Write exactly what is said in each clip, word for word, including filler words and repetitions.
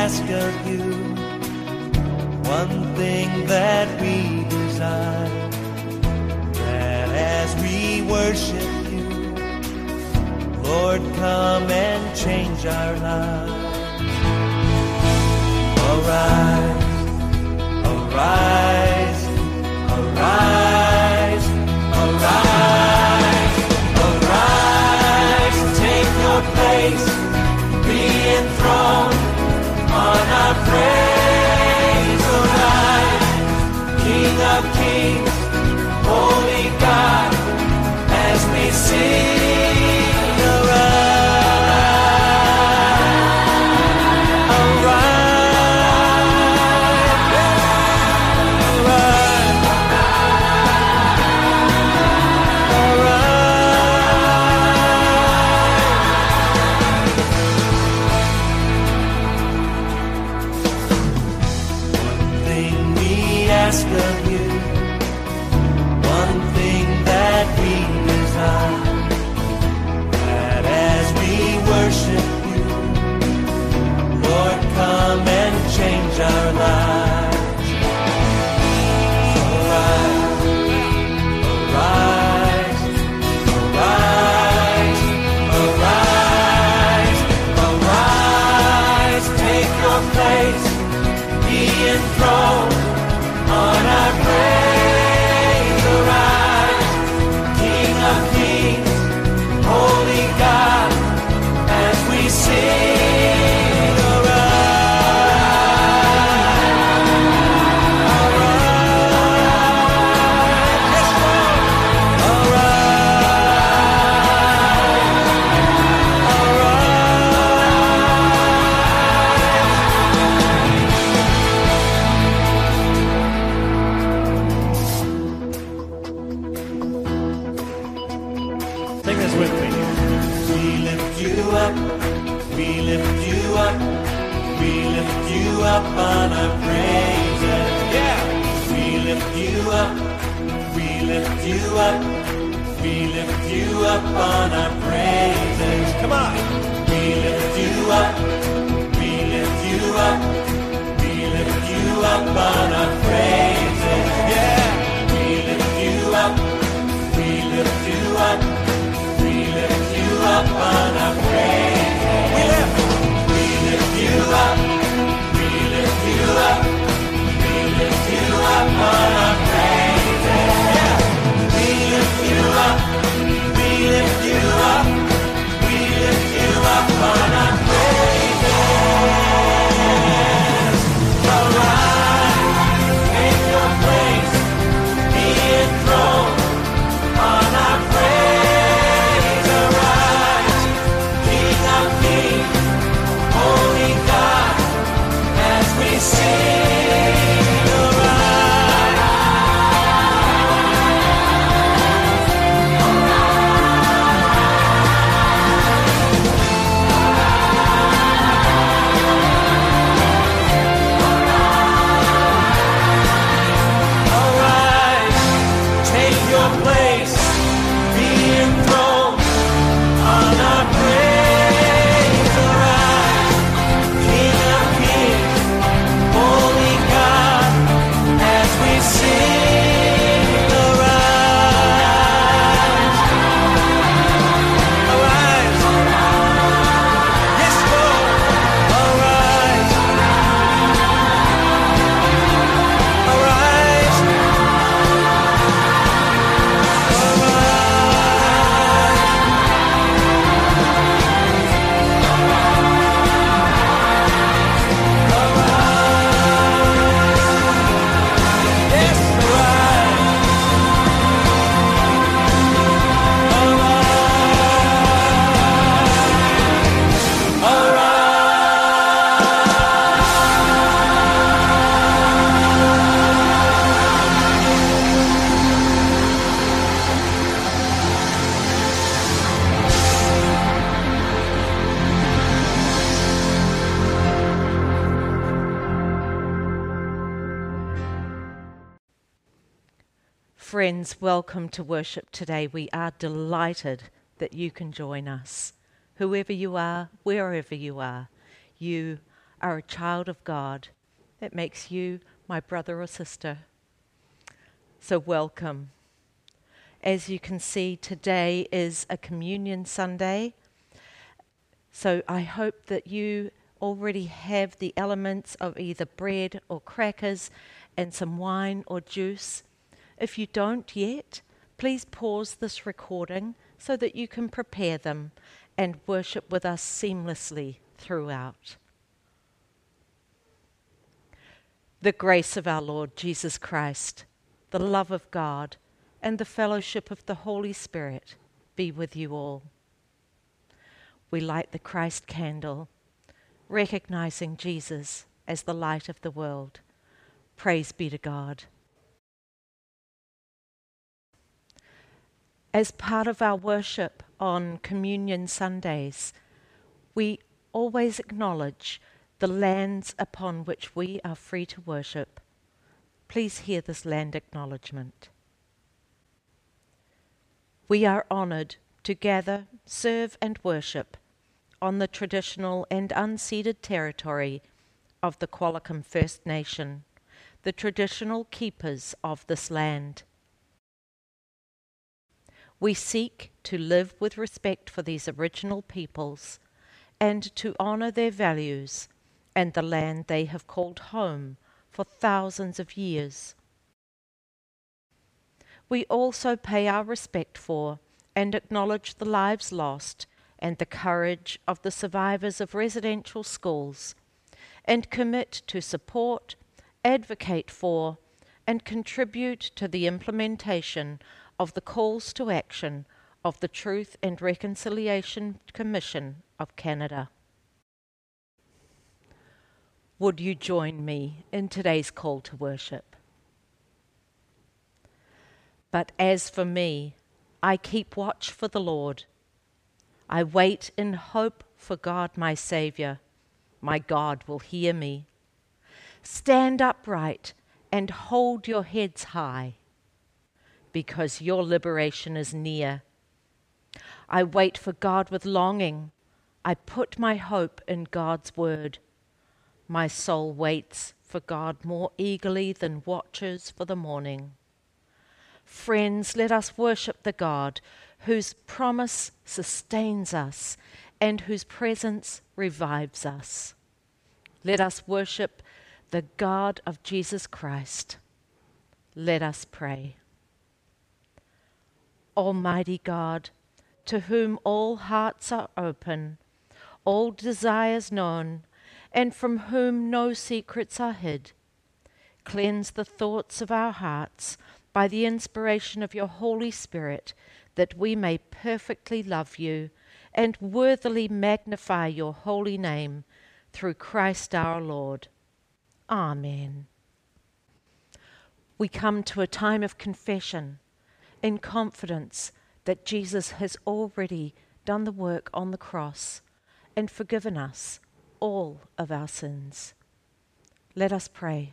ask of you, one thing that we desire, that as we worship you, Lord, come and change our lives. Arise, arise, arise, arise, arise, take your place, be enthroned on our praise. Arise, King of kings, holy God, as we sing. Arise, arise, ask of you, one thing that we desire, that as we worship you, Lord, come and change our lives. Arise, arise, arise, arise, arise, take your place, be enthroned on our praise. Arise, King of kings, holy God, as we sing. Arise, arise, yes, Lord. Sing this with me. We lift you up, we lift you up, we lift you up on our praises. Yeah. We lift you up, we lift you up, we lift you up on our praises. Come on. We lift you up, we lift you up, we lift you up on our praises. Yeah. We lift you up, we lift you up, we lift you up on our praise. We lift, we lift you up, we lift you up, we lift you up on our praise. Yeah. We lift you up, we lift you up, we lift you up on our praise. Arise, take your place, be enthroned on our praise. Arise, King of kings, holy God, as we sing. Arise, arise, take your place, be enthroned on our praise. Arise, King of kings, holy God, as we sing. Arise, arise, yes, Lord. Arise, arise, yes, Friends, welcome to worship today. We are delighted that you can join us. Whoever you are, wherever you are, you are a child of God. That makes you my brother or sister. So welcome. As you can see, today is a communion Sunday. So I hope that you already have the elements of either bread or crackers and some wine or juice. If you don't yet, please pause this recording so that you can prepare them and worship with us seamlessly throughout. The grace of our Lord Jesus Christ, the love of God, and the fellowship of the Holy Spirit be with you all. We light the Christ candle, recognizing Jesus as the light of the world. Praise be to God. As part of our worship on Communion Sundays, we always acknowledge the lands upon which we are free to worship. Please hear this land acknowledgement. We are honoured to gather, serve and worship on the traditional and unceded territory of the Qualicum First Nation, the traditional keepers of this land. We seek to live with respect for these Aboriginal peoples and to honour their values and the land they have called home for thousands of years. We also pay our respect for and acknowledge the lives lost and the courage of the survivors of residential schools, and commit to support, advocate for, and contribute to the implementation of the calls to action of the Truth and Reconciliation Commission of Canada. Would you join me in today's call to worship? But as for me, I keep watch for the Lord. I wait in hope for God my Saviour. My God will hear me. Stand upright and hold your heads high, because your liberation is near. I wait for God with longing. I put my hope in God's word. My soul waits for God more eagerly than watches for the morning. Friends, let us worship the God whose promise sustains us and whose presence revives us. Let us worship the God of Jesus Christ. Let us pray. Almighty God, to whom all hearts are open, all desires known, and from whom no secrets are hid, cleanse the thoughts of our hearts by the inspiration of your Holy Spirit, that we may perfectly love you and worthily magnify your holy name through Christ our Lord. Amen. We come to a time of confession in confidence that Jesus has already done the work on the cross and forgiven us all of our sins. Let us pray.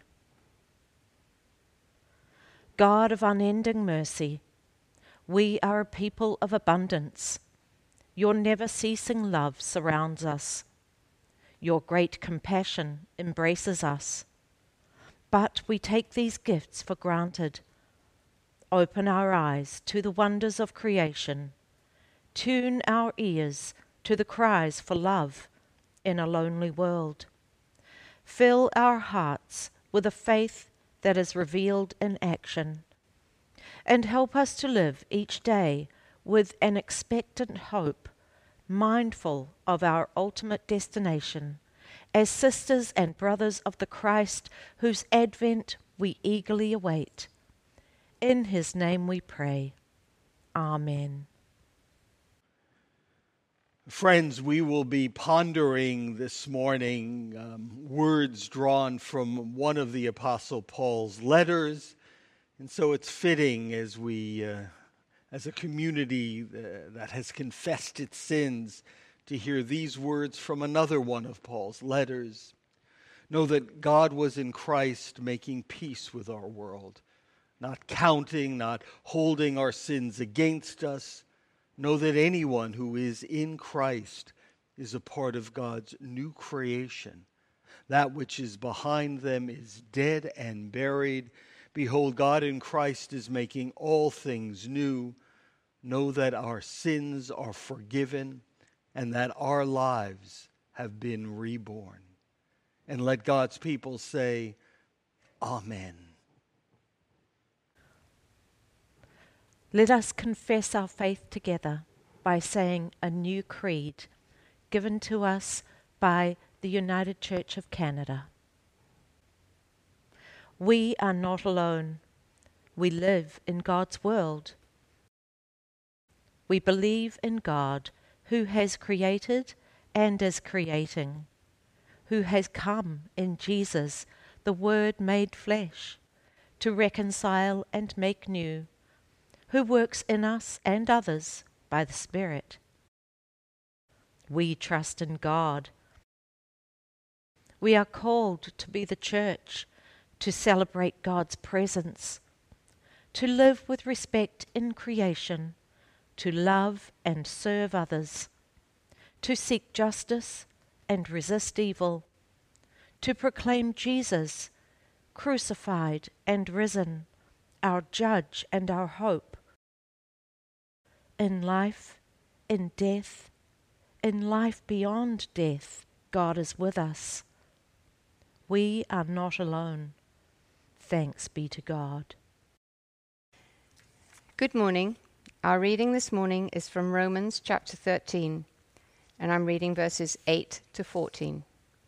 God of unending mercy, we are a people of abundance. Your never-ceasing love surrounds us. Your great compassion embraces us. But we take these gifts for granted. Open our eyes to the wonders of creation. Tune our ears to the cries for love in a lonely world. Fill our hearts with a faith that is revealed in action, and help us to live each day with an expectant hope, mindful of our ultimate destination, as sisters and brothers of the Christ whose advent we eagerly await. In his name we pray. Amen. Friends, we will be pondering this morning um, words drawn from one of the Apostle Paul's letters, and so it's fitting as we, uh, as a community uh, that has confessed its sins, to hear these words from another one of Paul's letters. Know that God was in Christ making peace with our world, not counting, not holding our sins against us. Know that anyone who is in Christ is a part of God's new creation. That which is behind them is dead and buried. Behold, God in Christ is making all things new. Know that our sins are forgiven and that our lives have been reborn. And let God's people say, Amen. Let us confess our faith together by saying a new creed given to us by the United Church of Canada. We are not alone. We live in God's world. We believe in God, who has created and is creating, who has come in Jesus, the Word made flesh, to reconcile and make new, who works in us and others by the Spirit. We trust in God. We are called to be the church, to celebrate God's presence, to live with respect in creation, to love and serve others, to seek justice and resist evil, to proclaim Jesus, crucified and risen, our judge and our hope. In life, in death, in life beyond death, God is with us. We are not alone. Thanks be to God. Good morning. Our reading this morning is from Romans chapter thirteen, and I'm reading verses eight to fourteen.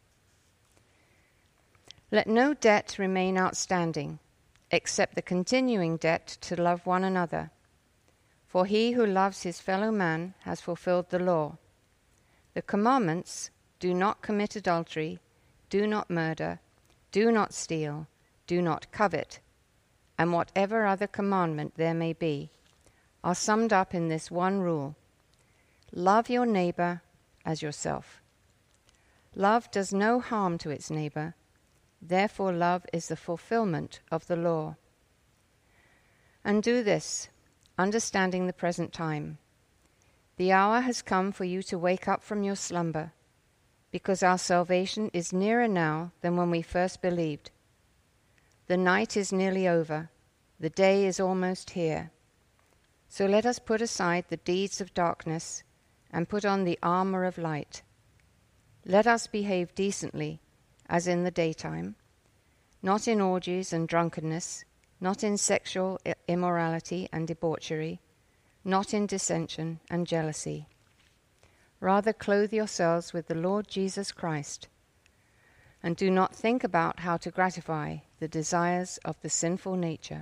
Let no debt remain outstanding, except the continuing debt to love one another. For he who loves his fellow man has fulfilled the law. The commandments, do not commit adultery, do not murder, do not steal, do not covet, and whatever other commandment there may be, are summed up in this one rule: love your neighbor as yourself. Love does no harm to its neighbor, therefore love is the fulfillment of the law. And do this, understanding the present time. The hour has come for you to wake up from your slumber, because our salvation is nearer now than when we first believed. The night is nearly over, the day is almost here. So let us put aside the deeds of darkness and put on the armor of light. Let us behave decently, as in the daytime, not in orgies and drunkenness, not in sexual immorality and debauchery, not in dissension and jealousy. Rather clothe yourselves with the Lord Jesus Christ, and do not think about how to gratify the desires of the sinful nature.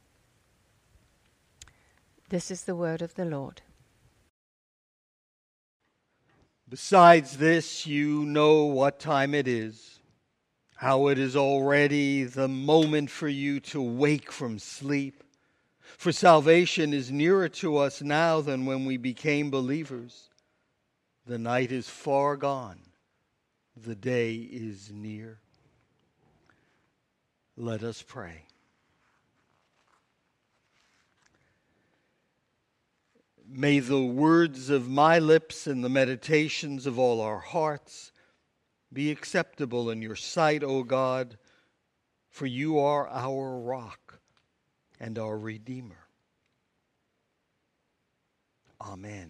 This is the word of the Lord. Besides this, you know what time it is, how it is already the moment for you to wake from sleep. For salvation is nearer to us now than when we became believers. The night is far gone, the day is near. Let us pray. May the words of my lips and the meditations of all our hearts be acceptable in your sight, O God, for you are our rock and our Redeemer. Amen.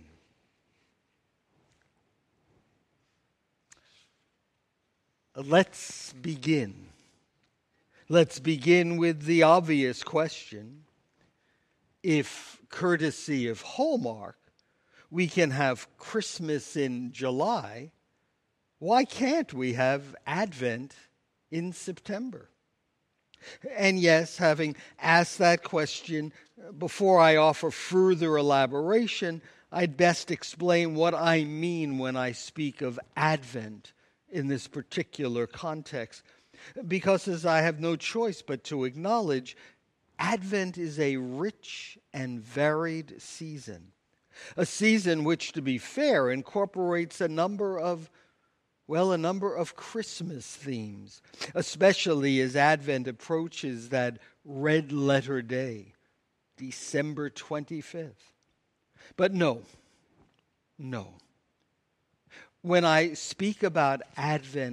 Let's begin. Let's begin with the obvious question. If, courtesy of Hallmark, we can have Christmas in July, why can't we have Advent in September? And yes, having asked that question, before I offer further elaboration, I'd best explain what I mean when I speak of Advent in this particular context. Because as I have no choice but to acknowledge, Advent is a rich and varied season. A season which, to be fair, incorporates a number of, well, a number of Christmas themes, especially as Advent approaches that red letter day, December twenty-fifth. But no, no. When I speak about Advent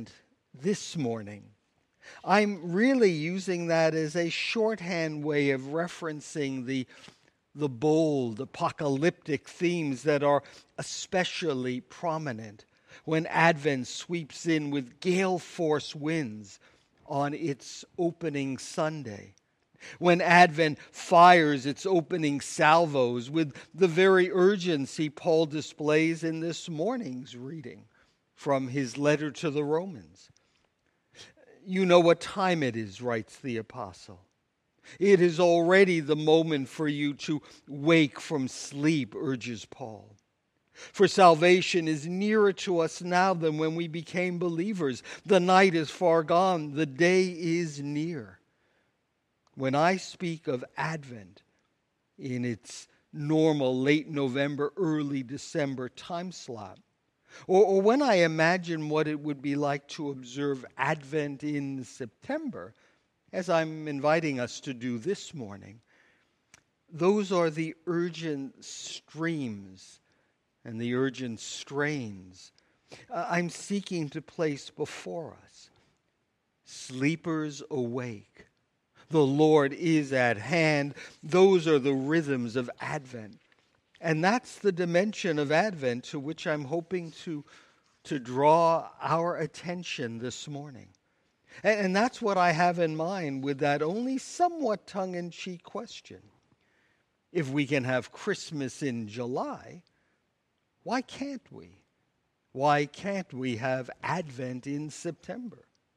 this morning. I'm really using that as a shorthand way of referencing the, the bold, apocalyptic themes that are especially prominent when Advent sweeps in with gale-force winds on its opening Sunday, when Advent fires its opening salvos with the very urgency Paul displays in this morning's reading from his letter to the Romans. You know what time it is, writes the apostle. It is already the moment for you to wake from sleep, urges Paul. For salvation is nearer to us now than when we became believers. The night is far gone, the day is near. When I speak of Advent in its normal late November, early December time slot, Or, or when I imagine what it would be like to observe Advent in September, as I'm inviting us to do this morning, those are the urgent streams and the urgent strains uh, I'm seeking to place before us. Sleepers awake. The Lord is at hand. Those are the rhythms of Advent. And that's the dimension of Advent to which I'm hoping to, to draw our attention this morning. And, and that's what I have in mind with that only somewhat tongue-in-cheek question. If we can have Christmas in July, why can't we? Why can't we have Advent in September?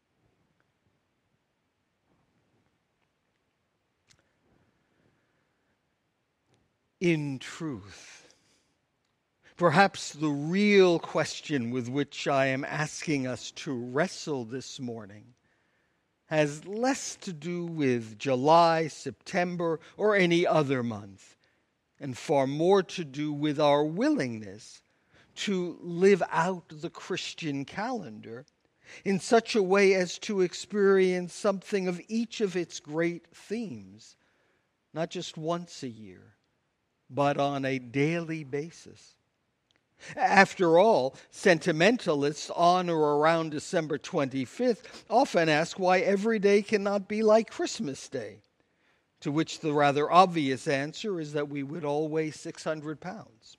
In truth, perhaps the real question with which I am asking us to wrestle this morning has less to do with July, September, or any other month, and far more to do with our willingness to live out the Christian calendar in such a way as to experience something of each of its great themes, not just once a year, but on a daily basis. After all, sentimentalists on or around December twenty-fifth often ask why every day cannot be like Christmas Day, to which the rather obvious answer is that we would all weigh six hundred pounds.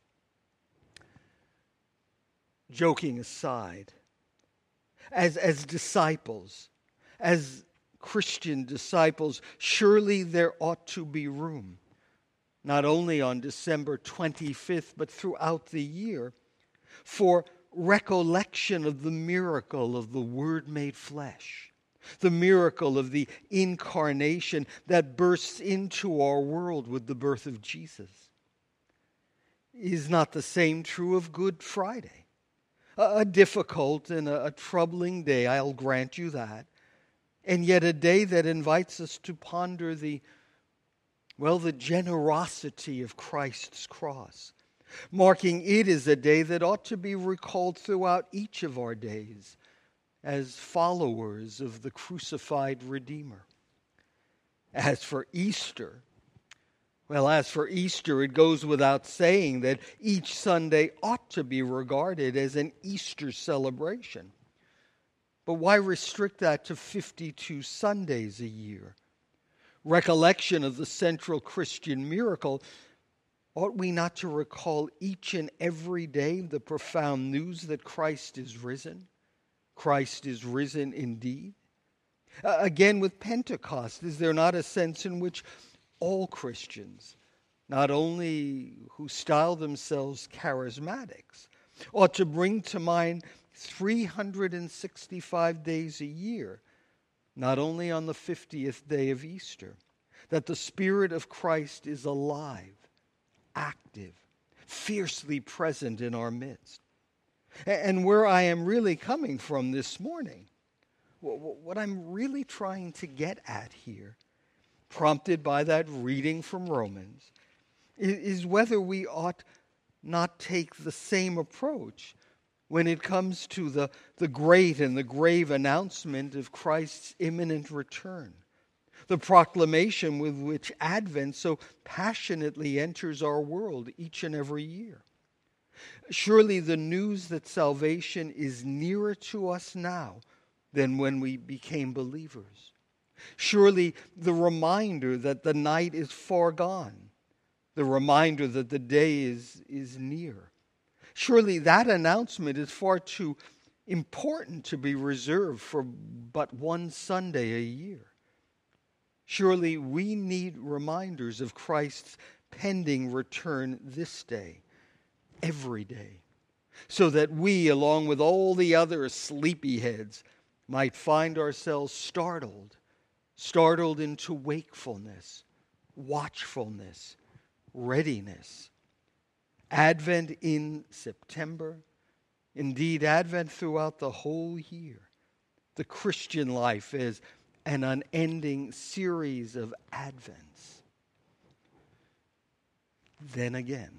Joking aside, as, as disciples, as Christian disciples, surely there ought to be room, not only on December twenty-fifth, but throughout the year, for recollection of the miracle of the Word made flesh, the miracle of the incarnation that bursts into our world with the birth of Jesus. Is not the same true of Good Friday? A, a difficult and a, a troubling day, I'll grant you that, and yet a day that invites us to ponder the Well, the generosity of Christ's cross, marking it as a day that ought to be recalled throughout each of our days as followers of the crucified Redeemer. As for Easter, well, as for Easter, it goes without saying that each Sunday ought to be regarded as an Easter celebration. But why restrict that to fifty-two Sundays a year? Recollection of the central Christian miracle, ought we not to recall each and every day the profound news that Christ is risen? Christ is risen indeed. Uh, again, with Pentecost, is there not a sense in which all Christians, not only who style themselves charismatics, ought to bring to mind three hundred sixty-five days a year, not only on the fiftieth day of Easter, that the Spirit of Christ is alive, active, fiercely present in our midst? And where I am really coming from this morning, what I'm really trying to get at here, prompted by that reading from Romans, is whether we ought not take the same approach when it comes to the, the great and the grave announcement of Christ's imminent return, the proclamation with which Advent so passionately enters our world each and every year. Surely the news that salvation is nearer to us now than when we became believers. Surely the reminder that the night is far gone, the reminder that the day is, is near. Surely that announcement is far too important to be reserved for but one Sunday a year. Surely we need reminders of Christ's pending return this day, every day, so that we, along with all the other sleepyheads, might find ourselves startled, startled into wakefulness, watchfulness, readiness. Advent in September, indeed Advent throughout the whole year. The Christian life is an unending series of Advents. Then again,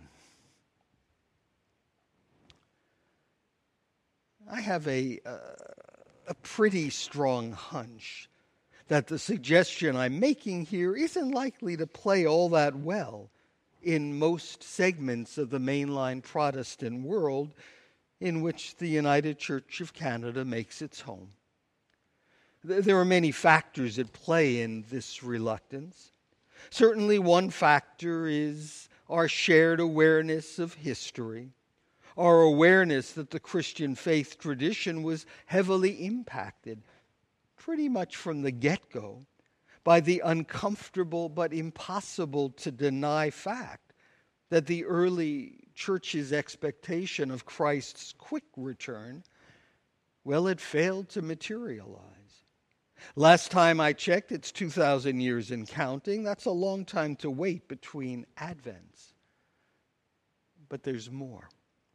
I have a, uh, a pretty strong hunch that the suggestion I'm making here isn't likely to play all that well in most segments of the mainline Protestant world in which the United Church of Canada makes its home. There are many factors at play in this reluctance. Certainly one factor is our shared awareness of history, our awareness that the Christian faith tradition was heavily impacted, pretty much from the get-go, by the uncomfortable but impossible to deny fact that the early church's expectation of Christ's quick return, well, it failed to materialize. Last time I checked, it's two thousand years and counting. That's a long time to wait between Advents. But there's more.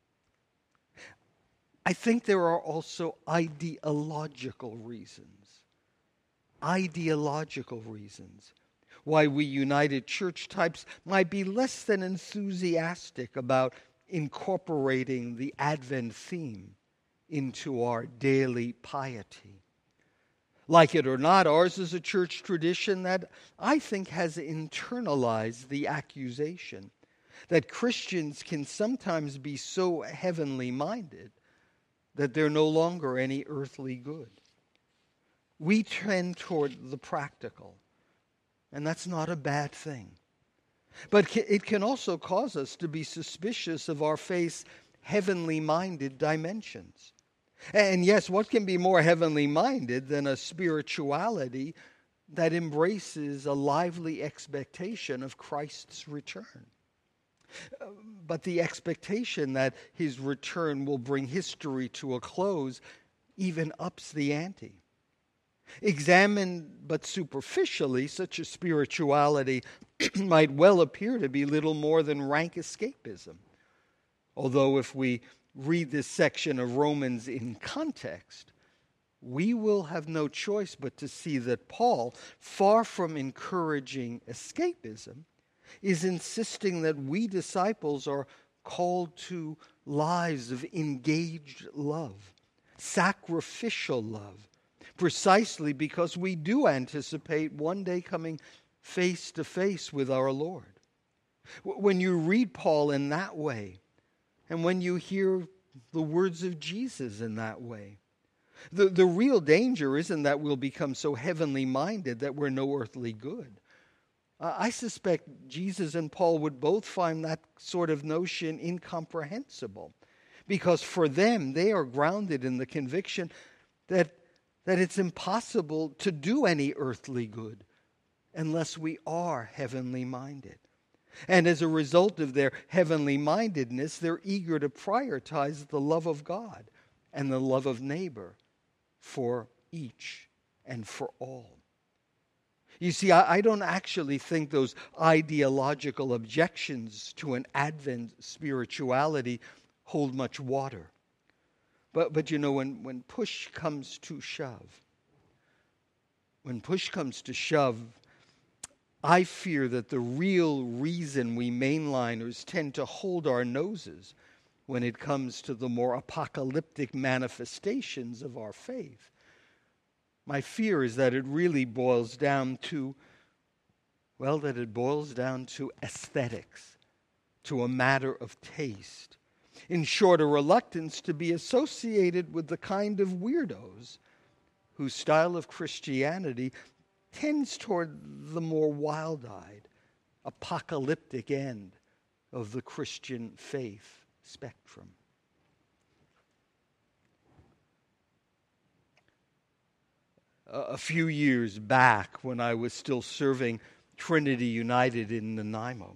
I think there are also ideological reasons. Ideological reasons why we United Church types might be less than enthusiastic about incorporating the Advent theme into our daily piety. Like it or not, ours is a church tradition that I think has internalized the accusation that Christians can sometimes be so heavenly minded that they're no longer any earthly good. We tend toward the practical, and that's not a bad thing. But it can also cause us to be suspicious of our faith's heavenly minded dimensions. And yes, what can be more heavenly minded than a spirituality that embraces a lively expectation of Christ's return? But the expectation that his return will bring history to a close even ups the ante. Examined but superficially, such a spirituality might well appear to be little more than rank escapism. Although if we read this section of Romans in context, we will have no choice but to see that Paul, far from encouraging escapism, is insisting that we disciples are called to lives of engaged love, sacrificial love, precisely because we do anticipate one day coming face to face with our Lord. When you read Paul in that way, and when you hear the words of Jesus in that way, the, the real danger isn't that we'll become so heavenly minded that we're no earthly good. Uh, I suspect Jesus and Paul would both find that sort of notion incomprehensible, because for them, they are grounded in the conviction that, that it's impossible to do any earthly good unless we are heavenly minded. And as a result of their heavenly mindedness, they're eager to prioritize the love of God and the love of neighbor for each and for all. You see, I, I don't actually think those ideological objections to an Advent spirituality hold much water. But, but you know, when, when push comes to shove, when push comes to shove, I fear that the real reason we mainliners tend to hold our noses when it comes to the more apocalyptic manifestations of our faith, my fear is that it really boils down to, well, that it boils down to aesthetics, to a matter of taste. In short, a reluctance to be associated with the kind of weirdos whose style of Christianity tends toward the more wild-eyed, apocalyptic end of the Christian faith spectrum. A few years back, when I was still serving Trinity United in Nanaimo,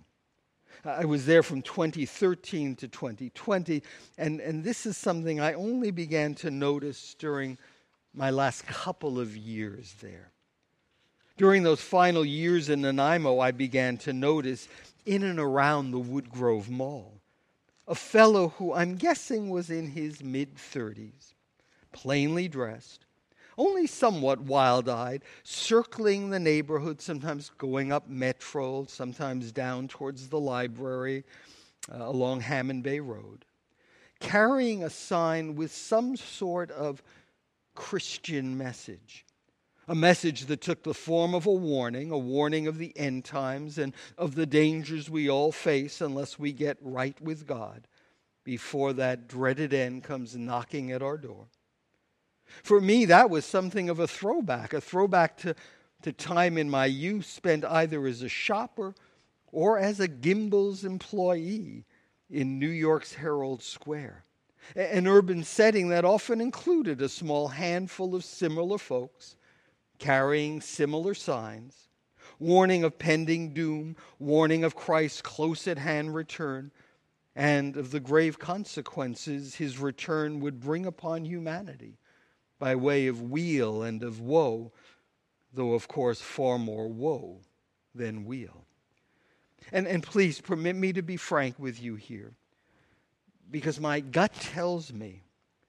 I was there from twenty thirteen to twenty twenty, and, and this is something I only began to notice during my last couple of years there. During those final years in Nanaimo, I began to notice in and around the Woodgrove Mall a fellow who I'm guessing was in his mid-thirties, plainly dressed, only somewhat wild-eyed, circling the neighborhood, sometimes going up Metro, sometimes down towards the library uh, along Hammond Bay Road, carrying a sign with some sort of Christian message. A message that took the form of a warning, a warning of the end times and of the dangers we all face unless we get right with God before that dreaded end comes knocking at our door. For me, that was something of a throwback, a throwback to, to time in my youth spent either as a shopper or as a Gimbel's employee in New York's Herald Square, an urban setting that often included a small handful of similar folks carrying similar signs, warning of pending doom, warning of Christ's close-at-hand return, and of the grave consequences his return would bring upon humanity by way of weal and of woe, though of course far more woe than weal. And, and please permit me to be frank with you here, because my gut tells me,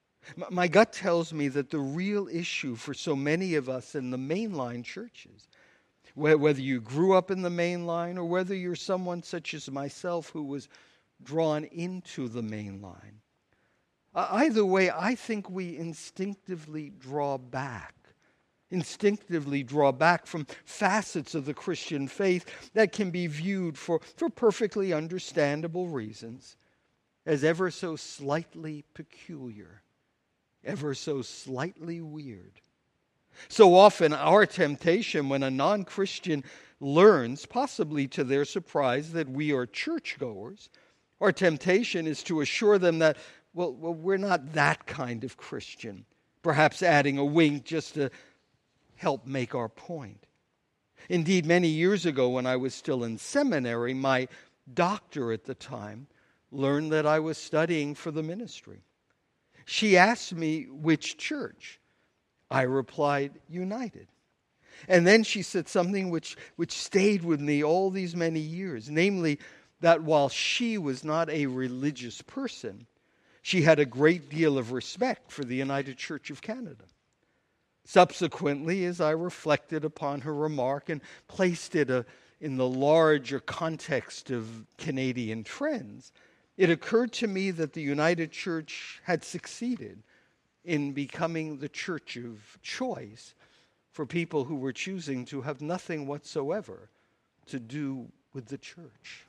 my gut tells me that the real issue for so many of us in the mainline churches, whether you grew up in the mainline or whether you're someone such as myself who was drawn into the mainline, either way, I think we instinctively draw back, instinctively draw back from facets of the Christian faith that can be viewed for, for perfectly understandable reasons as ever so slightly peculiar, ever so slightly weird. So often our temptation when a non-Christian learns, possibly to their surprise, that we are churchgoers, our temptation is to assure them that Well, well, we're not that kind of Christian, perhaps adding a wink just to help make our point. Indeed, many years ago when I was still in seminary, my doctor at the time learned that I was studying for the ministry. She asked me which church. I replied, United. And then she said something which, which stayed with me all these many years, namely that while she was not a religious person, she had a great deal of respect for the United Church of Canada. Subsequently, as I reflected upon her remark and placed it uh, in the larger context of Canadian trends, it occurred to me that the United Church had succeeded in becoming the church of choice for people who were choosing to have nothing whatsoever to do with the church.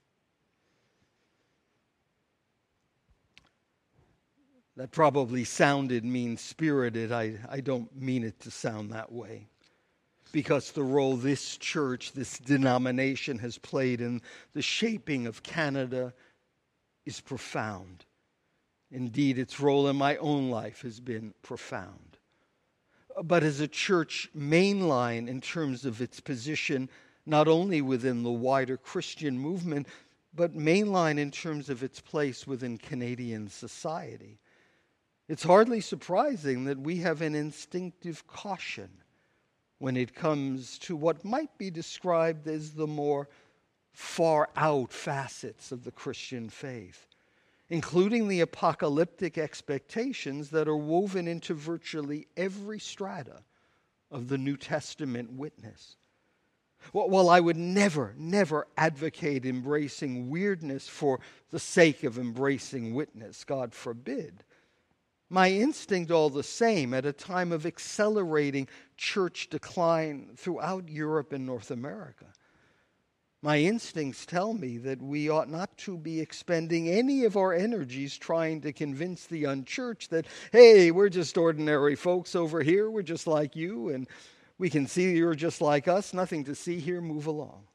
That probably sounded mean-spirited. I, I don't mean it to sound that way. Because the role this church, this denomination has played in the shaping of Canada is profound. Indeed, its role in my own life has been profound. But as a church mainline in terms of its position, not only within the wider Christian movement, but mainline in terms of its place within Canadian society, it's hardly surprising that we have an instinctive caution when it comes to what might be described as the more far-out facets of the Christian faith, including the apocalyptic expectations that are woven into virtually every strata of the New Testament witness. While I would never, never advocate embracing weirdness for the sake of embracing witness, God forbid, my instinct all the same at a time of accelerating church decline throughout Europe and North America, My instincts tell me that we ought not to be expending any of our energies trying to convince the unchurched that, hey, we're just ordinary folks over here, we're just like you, and we can see you're just like us, nothing to see here, move along.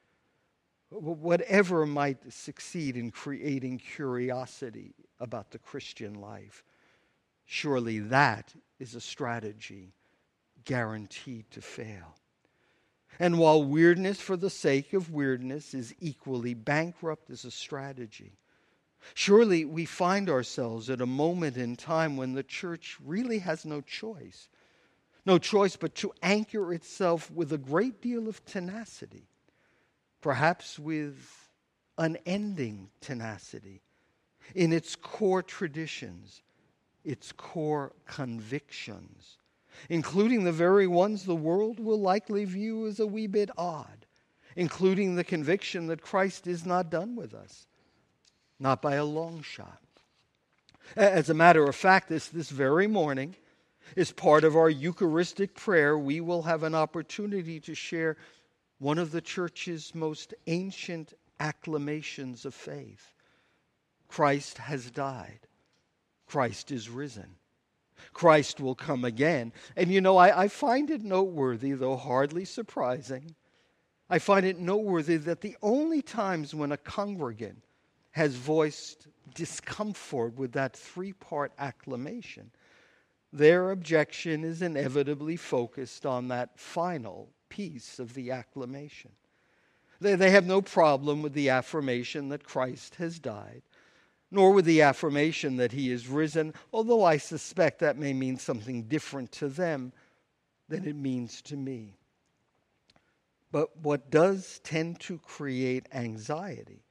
Whatever might succeed in creating curiosity about the Christian life, surely that is a strategy guaranteed to fail. And while weirdness for the sake of weirdness is equally bankrupt as a strategy, surely we find ourselves at a moment in time when the church really has no choice. No choice but to anchor itself with a great deal of tenacity, perhaps with unending tenacity, in its core traditions, its core convictions, including the very ones the world will likely view as a wee bit odd, including the conviction that Christ is not done with us, not by a long shot. As a matter of fact, this, this very morning, as part of our Eucharistic prayer, we will have an opportunity to share one of the church's most ancient acclamations of faith. Christ has died. Christ is risen. Christ will come again. And you know, I, I find it noteworthy, though hardly surprising, I find it noteworthy that the only times when a congregant has voiced discomfort with that three-part acclamation, their objection is inevitably focused on that final piece of the acclamation. They, they have no problem with the affirmation that Christ has died, nor with the affirmation that he is risen, although I suspect that may mean something different to them than it means to me. But what does tend to create anxiety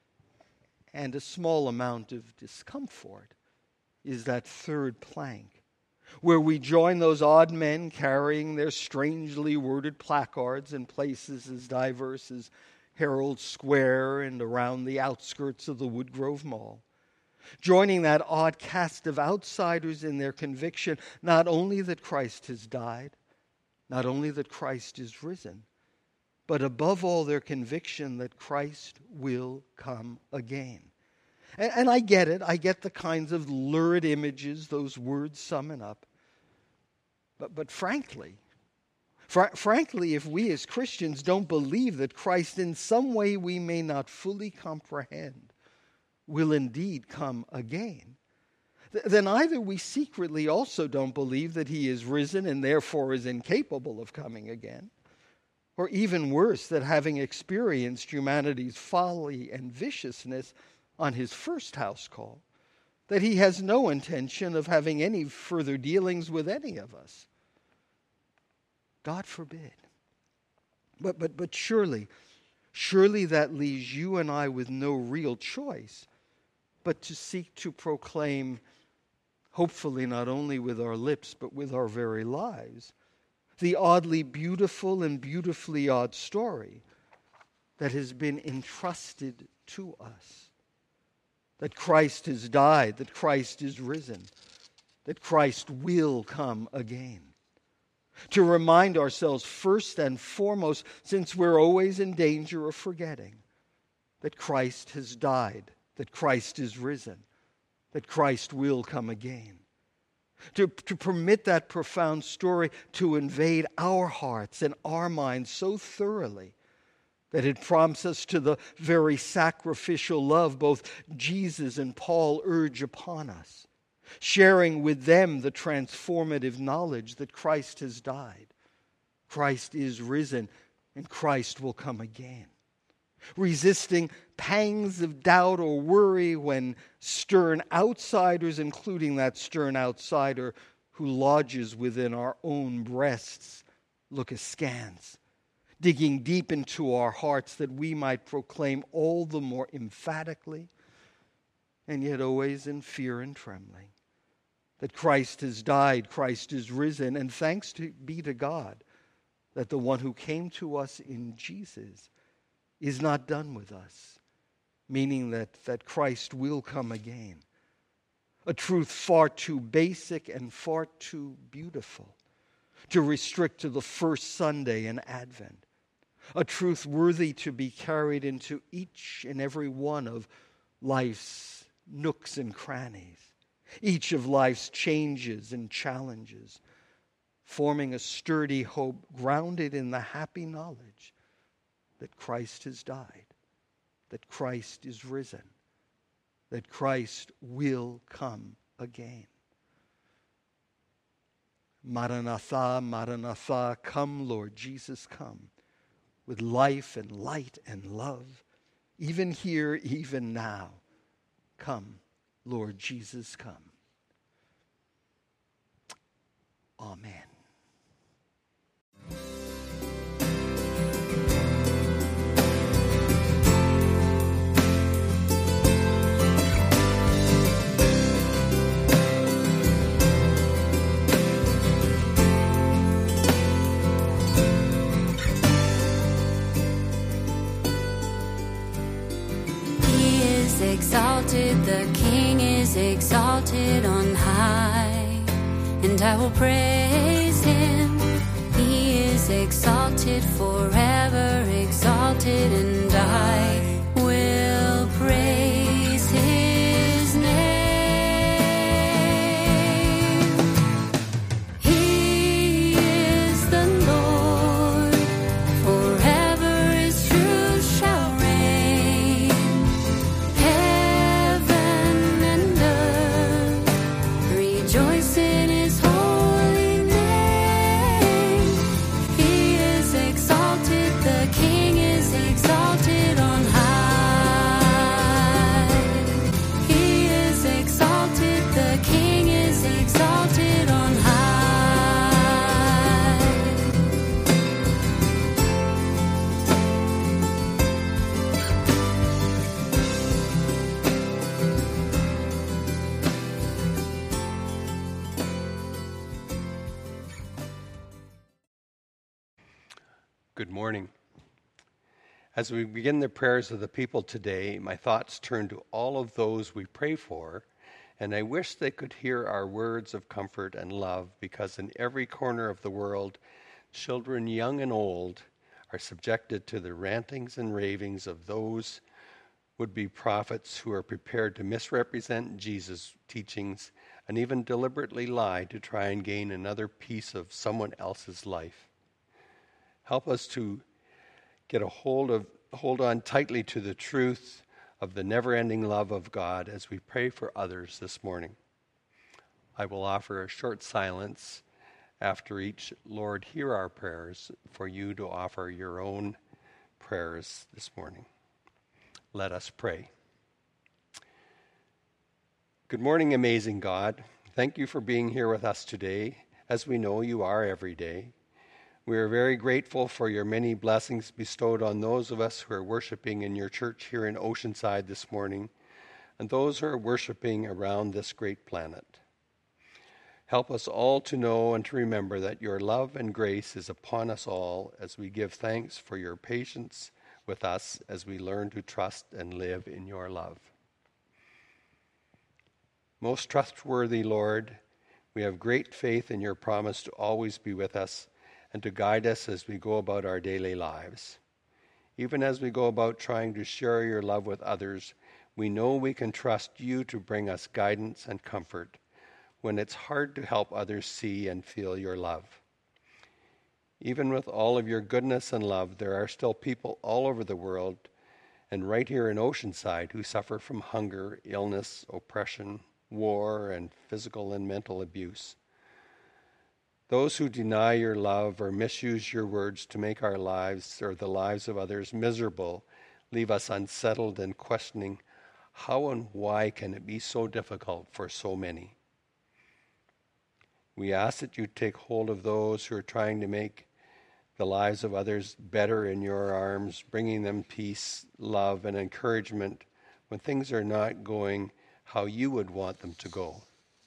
and a small amount of discomfort is that third plank, where we join those odd men carrying their strangely worded placards in places as diverse as Herald Square and around the outskirts of the Woodgrove Mall, joining that odd cast of outsiders in their conviction not only that Christ has died, not only that Christ is risen, but above all their conviction that Christ will come again. And, and I get it. I get the kinds of lurid images those words summon up. But, but frankly, fr- frankly, if we as Christians don't believe that Christ in some way we may not fully comprehend will indeed come again, th- then either we secretly also don't believe that he is risen and therefore is incapable of coming again, or even worse, that having experienced humanity's folly and viciousness on his first house call, that he has no intention of having any further dealings with any of us. God forbid. But, but, but surely, surely that leaves you and I with no real choice but to seek to proclaim, hopefully not only with our lips, but with our very lives, the oddly beautiful and beautifully odd story that has been entrusted to us. That Christ has died, that Christ is risen, that Christ will come again. To remind ourselves first and foremost, since we're always in danger of forgetting, that Christ has died, that Christ is risen, that Christ will come again. To, to permit that profound story to invade our hearts and our minds so thoroughly that it prompts us to the very sacrificial love both Jesus and Paul urge upon us, sharing with them the transformative knowledge that Christ has died, Christ is risen, and Christ will come again. Resisting pangs of doubt or worry when stern outsiders, including that stern outsider who lodges within our own breasts, look askance, digging deep into our hearts that we might proclaim all the more emphatically, and yet always in fear and trembling, that Christ has died, Christ is risen, and thanks to, be to God that the one who came to us in Jesus is not done with us, meaning that, that Christ will come again. A truth far too basic and far too beautiful to restrict to the first Sunday in Advent. a truth worthy to be carried into each and every one of life's nooks and crannies, each of life's changes and challenges, forming a sturdy hope grounded in the happy knowledge that Christ has died, that Christ is risen, that Christ will come again. Maranatha, Maranatha, come, Lord Jesus, come, with life and light and love, even here, even now. Come, Lord Jesus, come. Amen. Exalted, the King is exalted on high, and I will praise him. He is exalted, forever exalted, and I will praise his name. He is the Lord, forever his truth shall reign. Rejoice in his holy name. He is exalted, the King is exalted on high. He is exalted, the King is exalted on high. Good morning. As we begin the prayers of the people today, my thoughts turn to all of those we pray for, and I wish they could hear our words of comfort and love, because in every corner of the world, children young and old are subjected to the rantings and ravings of those would-be prophets who are prepared to misrepresent Jesus' teachings and even deliberately lie to try and gain another piece of someone else's life. Help us to get a hold of, hold on tightly to the truth of the never-ending love of God as we pray for others this morning. I will offer a short silence after each Lord hear our prayers for you to offer your own prayers this morning. Let us pray. Good morning, amazing God. Thank you for being here with us today, as we know you are every day. We are very grateful for your many blessings bestowed on those of us who are worshiping in your church here in Oceanside this morning, and those who are worshiping around this great planet. Help us all to know and to remember that your love and grace is upon us all as we give thanks for your patience with us as we learn to trust and live in your love. Most trustworthy Lord, we have great faith in your promise to always be with us and to guide us as we go about our daily lives. Even as we go about trying to share your love with others, we know we can trust you to bring us guidance and comfort when it's hard to help others see and feel your love. Even with all of your goodness and love, there are still people all over the world and right here in Oceanside who suffer from hunger, illness, oppression, war, and physical and mental abuse. Those who deny your love or misuse your words to make our lives or the lives of others miserable leave us unsettled and questioning how and why can it be so difficult for so many. We ask that you take hold of those who are trying to make the lives of others better in your arms, bringing them peace, love, and encouragement when things are not going how you would want them to go.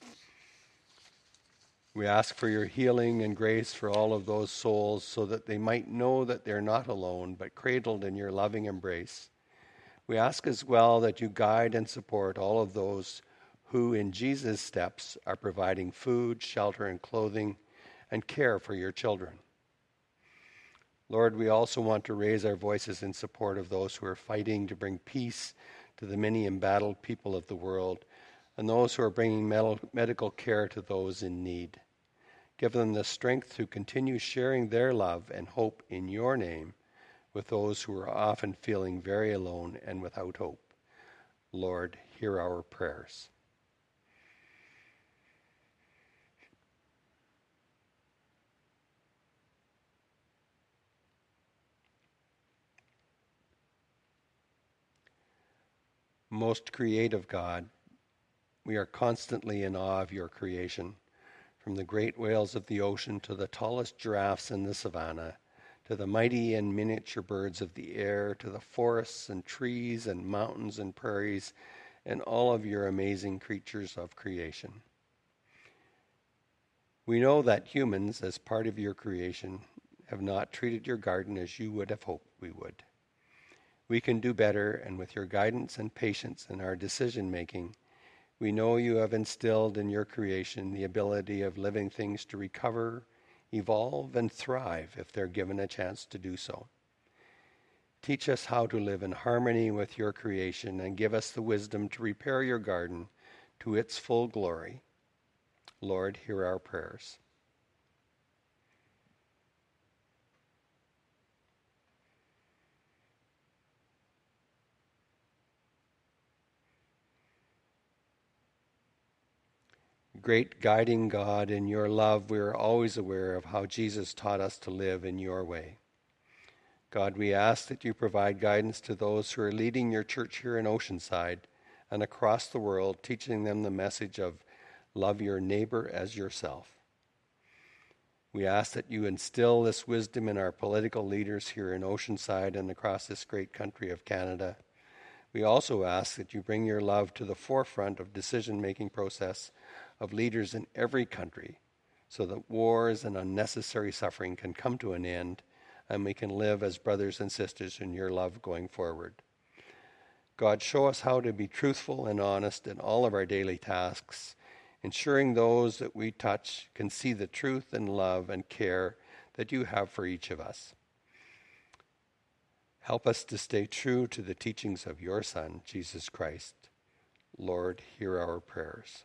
We ask for your healing and grace for all of those souls so that they might know that they're not alone, but cradled in your loving embrace. We ask as well that you guide and support all of those who in Jesus' steps are providing food, shelter, and clothing and care for your children. Lord, we also want to raise our voices in support of those who are fighting to bring peace to the many embattled people of the world, and those who are bringing medical care to those in need. Give them the strength to continue sharing their love and hope in your name with those who are often feeling very alone and without hope. Lord, hear our prayers. Most creative God, we are constantly in awe of your creation, from the great whales of the ocean to the tallest giraffes in the savannah, to the mighty and miniature birds of the air, to the forests and trees and mountains and prairies, and all of your amazing creatures of creation. We know that humans, as part of your creation, have not treated your garden as you would have hoped we would. We can do better, and with your guidance and patience in our decision-making, we know you have instilled in your creation the ability of living things to recover, evolve, and thrive if they're given a chance to do so. Teach us how to live in harmony with your creation and give us the wisdom to repair your garden to its full glory. Lord, hear our prayers. Great guiding God, in your love we are always aware of how Jesus taught us to live in your way. God, we ask that you provide guidance to those who are leading your church here in Oceanside and across the world, teaching them the message of love your neighbor as yourself. We ask that you instill this wisdom in our political leaders here in Oceanside and across this great country of Canada. We also ask that you bring your love to the forefront of decision-making process of leaders in every country, so that wars and unnecessary suffering can come to an end and we can live as brothers and sisters in your love going forward. God, show us how to be truthful and honest in all of our daily tasks, ensuring those that we touch can see the truth and love and care that you have for each of us. Help us to stay true to the teachings of your Son, Jesus Christ. Lord, hear our prayers.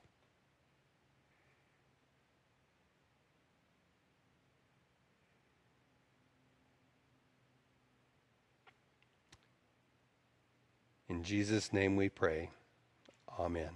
In Jesus' name we pray. Amen.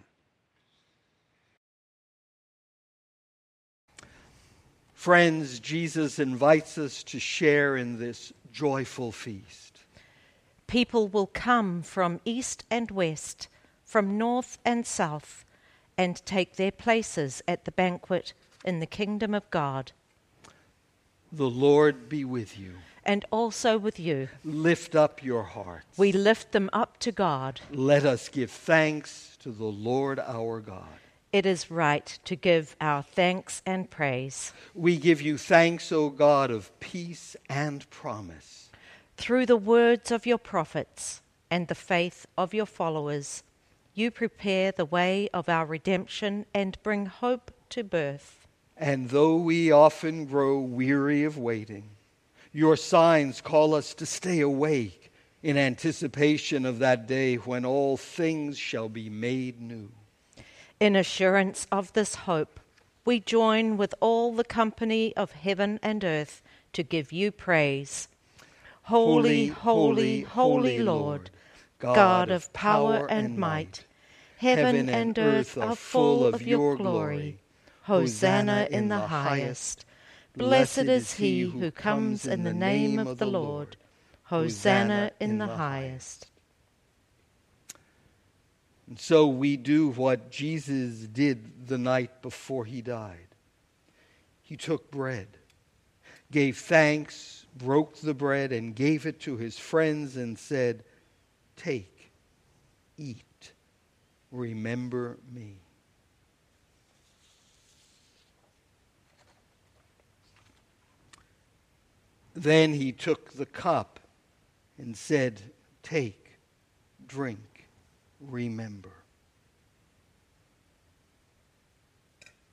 Friends, Jesus invites us to share in this joyful feast. People will come from east and west, from north and south, and take their places at the banquet in the kingdom of God. The Lord be with you. And also with you. Lift up your hearts. We lift them up to God. Let us give thanks to the Lord our God. It is right to give our thanks and praise. We give you thanks, O God of peace and promise. Through the words of your prophets and the faith of your followers, you prepare the way of our redemption and bring hope to birth. And though we often grow weary of waiting, your signs call us to stay awake in anticipation of that day when all things shall be made new. In assurance of this hope, we join with all the company of heaven and earth to give you praise. Holy, holy, holy Lord, God of power and might, heaven and earth are full of your glory. Hosanna in the highest. Blessed is he who comes in the name of the Lord. Hosanna in the highest. And so we do what Jesus did the night before he died. He took bread, gave thanks, broke the bread, and gave it to his friends and said, "Take, eat, remember me." Then he took the cup and said, "Take, drink, remember."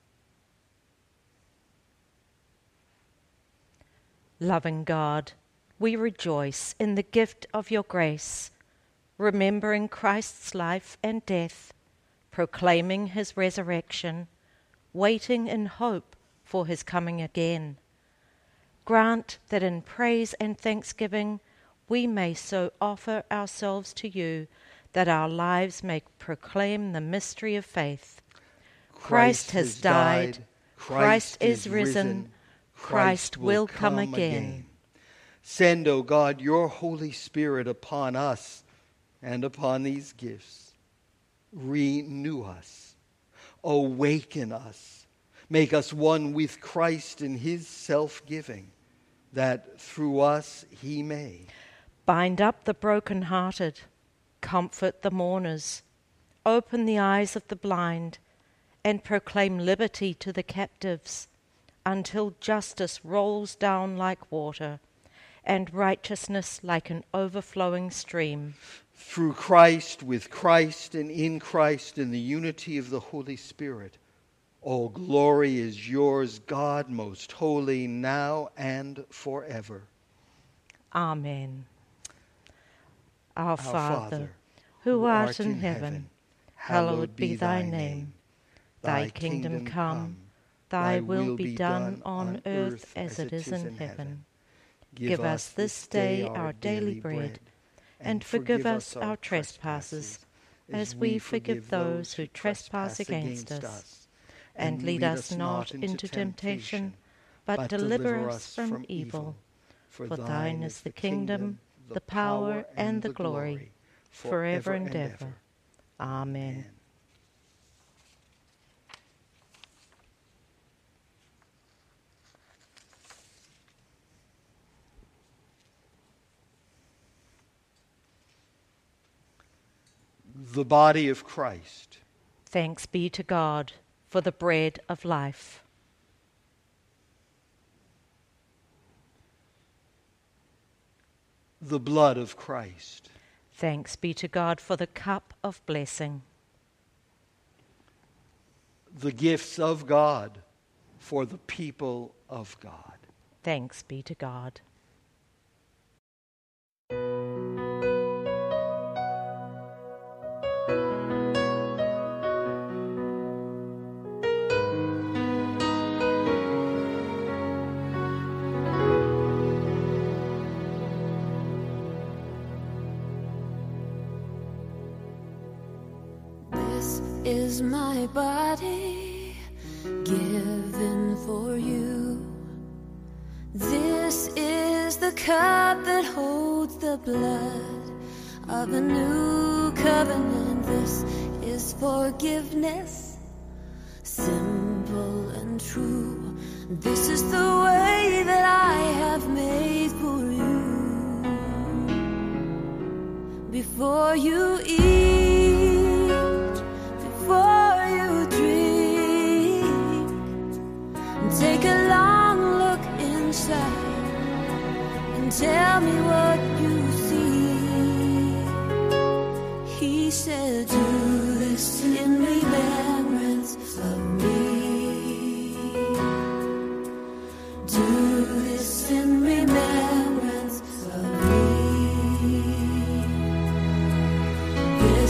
Loving God, we rejoice in the gift of your grace, remembering Christ's life and death, proclaiming his resurrection, waiting in hope for his coming again. Grant that in praise and thanksgiving we may so offer ourselves to you that our lives may proclaim the mystery of faith. Christ has died, Christ is risen, Christ will come again. Send, O God, your Holy Spirit upon us and upon these gifts. Renew us, awaken us, make us one with Christ in his self-giving, that through us he may bind up the broken-hearted, comfort the mourners, open the eyes of the blind, and proclaim liberty to the captives, until justice rolls down like water, and righteousness like an overflowing stream. Through Christ, with Christ, and in Christ, in the unity of the Holy Spirit, all glory is yours, God most holy, now and forever. Amen. Our, Our Father, Father, who art in heaven, hallowed be thy name. Thy kingdom come, thy will be done on earth as it is in heaven. Give us this day our daily bread, and forgive us our trespasses, as we forgive those who trespass against us. And lead us not into temptation, but deliver us from evil. For thine is the kingdom, the power, and the glory, forever and ever. Amen. The body of Christ. Thanks be to God for the bread of life. The blood of Christ. Thanks be to God for the cup of blessing. The gifts of God for the people of God. Thanks be to God. Is my body given for you? This is the cup that holds the blood of a new covenant. This is forgiveness, simple and true. This is the way that I have made for you. Before you eat, before you drink, take a long look inside and tell me what you see. He said, do this in remembrance of me. Do this in remembrance of me.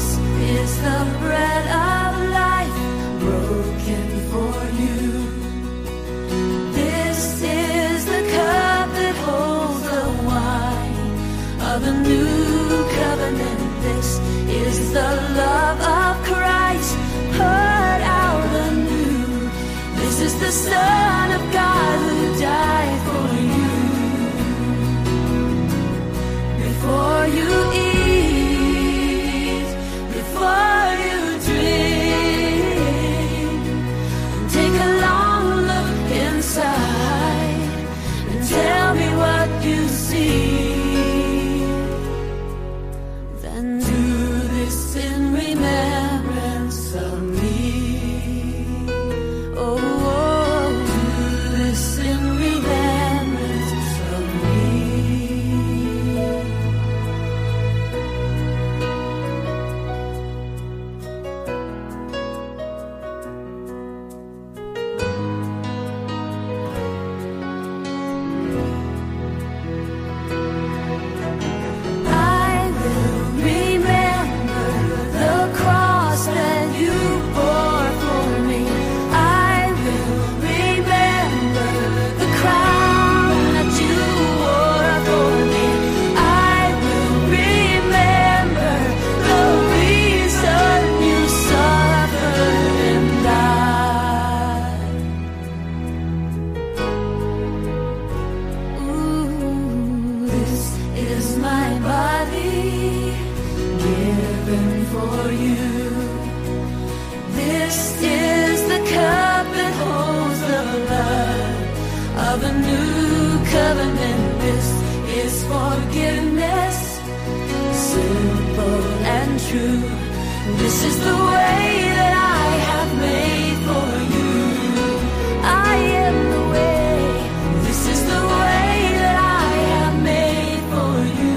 This is the cup that holds the blood of a new covenant. This is forgiveness, simple and true. This is the way that I have made for you. I am the way. This is the way that I have made for you.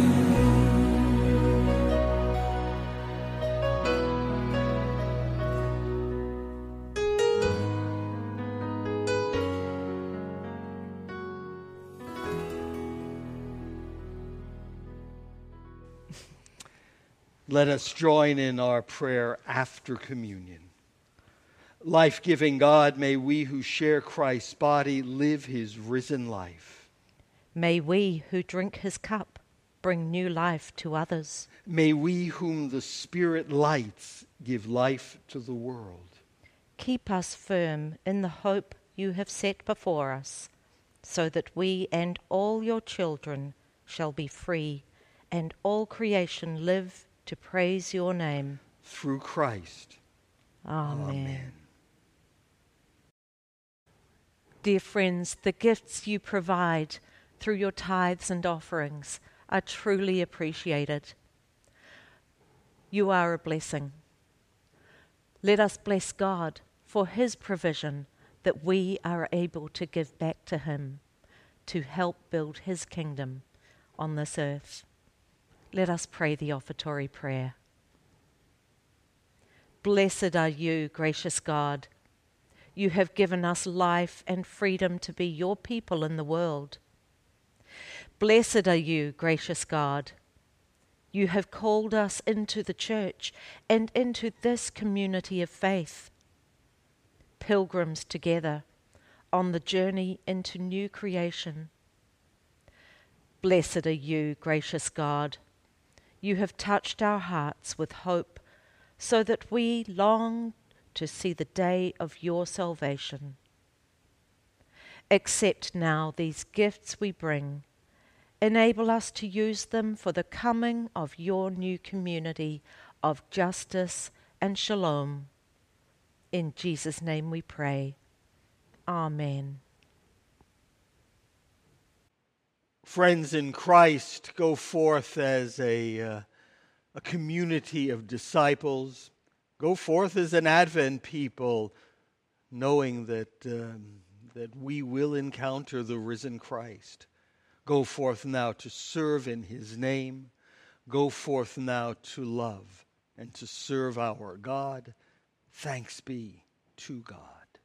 Let us join in our prayer after communion. Life-giving God, may we who share Christ's body live his risen life. May we who drink his cup bring new life to others. May we whom the Spirit lights give life to the world. Keep us firm in the hope you have set before us, so that we and all your children shall be free, and all creation live to praise your name. Through Christ. Amen. Amen. Dear friends, the gifts you provide through your tithes and offerings are truly appreciated. You are a blessing. Let us bless God for his provision that we are able to give back to him to help build his kingdom on this earth. Let us pray the offertory prayer. Blessed are you, gracious God. You have given us life and freedom to be your people in the world. Blessed are you, gracious God. You have called us into the church and into this community of faith, pilgrims together on the journey into new creation. Blessed are you, gracious God. You have touched our hearts with hope, so that we long to see the day of your salvation. Accept now these gifts we bring. Enable us to use them for the coming of your new community of justice and shalom. In Jesus' name we pray. Amen. Friends in Christ, go forth as a, uh, a community of disciples. Go forth as an Advent people, knowing that, um, that we will encounter the risen Christ. Go forth now to serve in his name. Go forth now to love and to serve our God. Thanks be to God.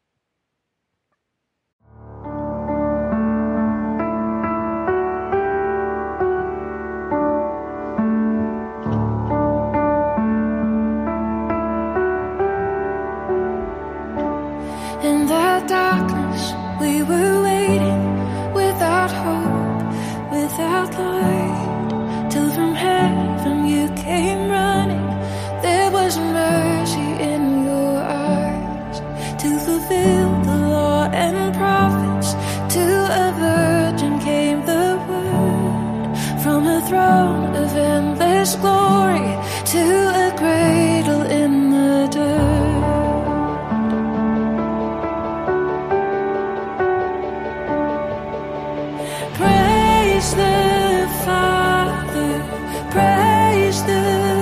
In the darkness, we were waiting without hope, without light, till from heaven you came running. There was mercy in your eyes to fulfill the law and prophets. To a virgin came the word from a throne of endless glory to a cradle in the dirt. Praise the Father, praise the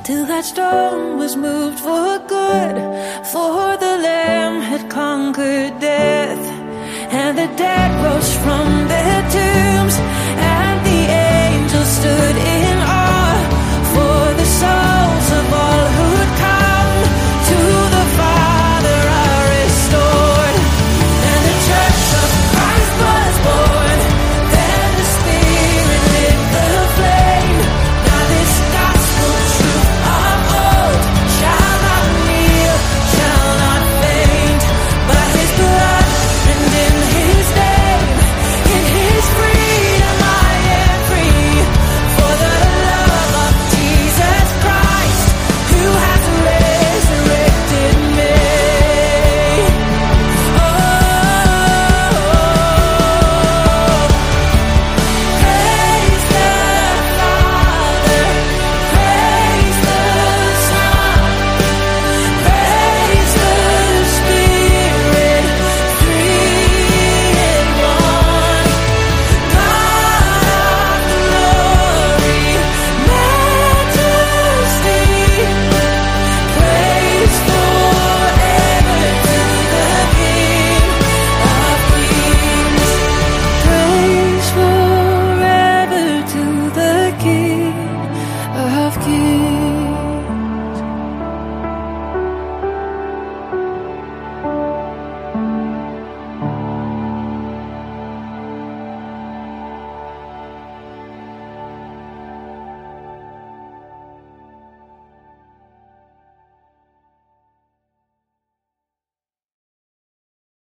till that stone was moved for good. For the Lamb had conquered death, and the dead rose from their